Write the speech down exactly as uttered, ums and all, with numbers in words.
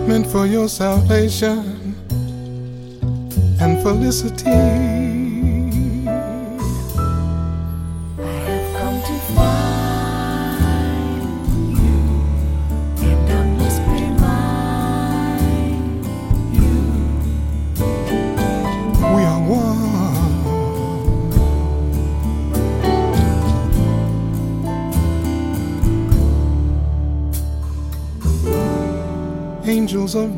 meant for your salvation and felicity. I have come to find you, and I must remind you We are one. Angels of